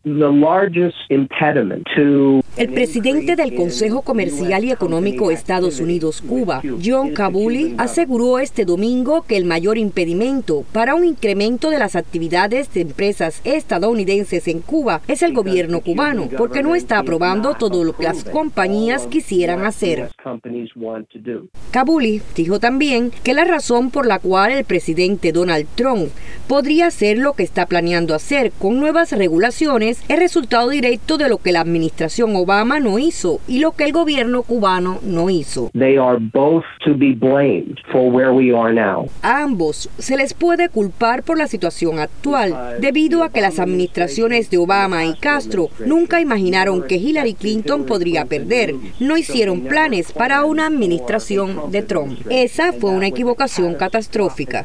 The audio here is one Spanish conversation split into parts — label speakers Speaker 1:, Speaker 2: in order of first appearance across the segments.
Speaker 1: El presidente del Consejo Comercial y Económico Estados Unidos-Cuba, John Kabouley, aseguró este domingo que el mayor impedimento para un incremento de las actividades de empresas estadounidenses en Cuba es el gobierno cubano, porque no está aprobando todo lo que las compañías quisieran hacer. Kabouley dijo también que la razón por la cual el presidente Donald Trump podría hacer lo que está planeando hacer con nuevas regulaciones es resultado directo de lo que la administración Obama no hizo y lo que el gobierno cubano no hizo. A ambos se les puede culpar por la situación actual, debido a que las administraciones de Obama y Castro nunca imaginaron que Hillary Clinton podría perder. No hicieron planes para una administración de Trump. Esa fue una equivocación catastrófica.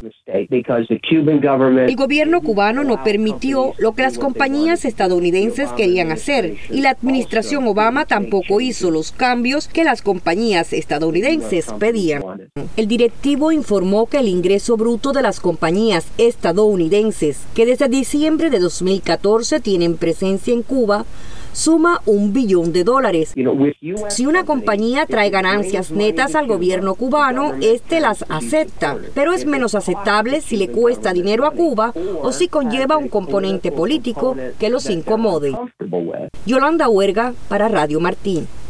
Speaker 1: El gobierno cubano no permitió lo que las compañías estadounidenses querían hacer y la administración Obama tampoco hizo los cambios que las compañías estadounidenses pedían. El directivo informó que el ingreso bruto de las compañías estadounidenses que desde diciembre de 2014 tienen presencia en Cuba suma $1 billón. Si una compañía trae ganancias netas al gobierno cubano, este las acepta, pero es menos aceptable si le cuesta dinero a Cuba o si conlleva un componente político que los incomode. Yolanda Huerga para Radio Martín.